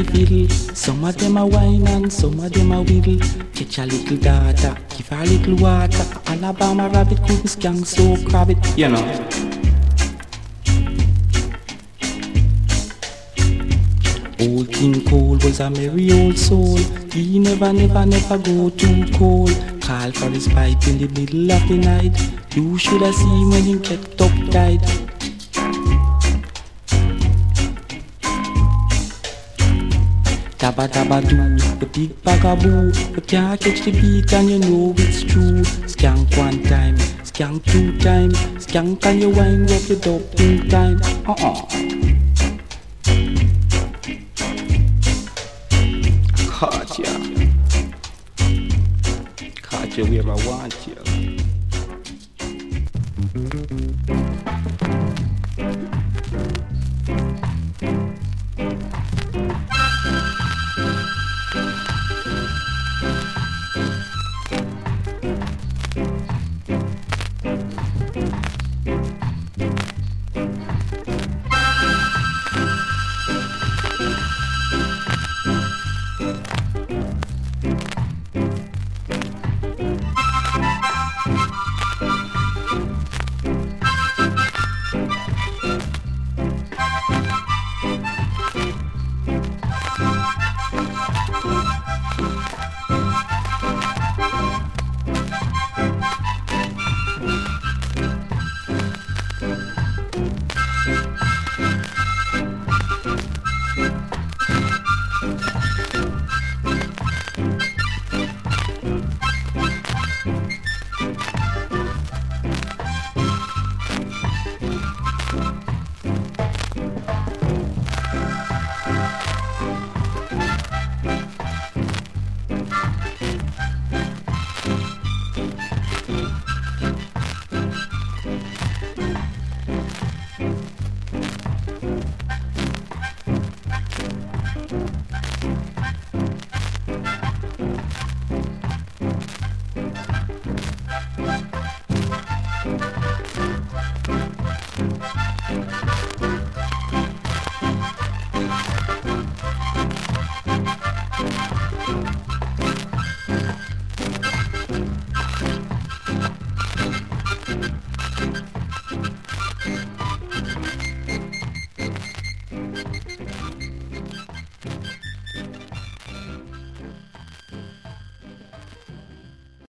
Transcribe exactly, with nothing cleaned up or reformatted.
the fiddle. Some of them a whine and some of them a whittle. Catch a little daughter, give her a little water. Alabama rabbit couldn't skank so crab it, you know. Old King Cole was a merry old soul. He never, never, never go too cold. Call for his pipe in the middle of the night. You should have seen when he kept up tight. Tabba tabba doo, the big bagaboo. You can't catch the beat and you know it's true. Skank one time, skank two times. Skank and you wind up your dope in time. Uh-uh. Caught ya. Caught you where I want you.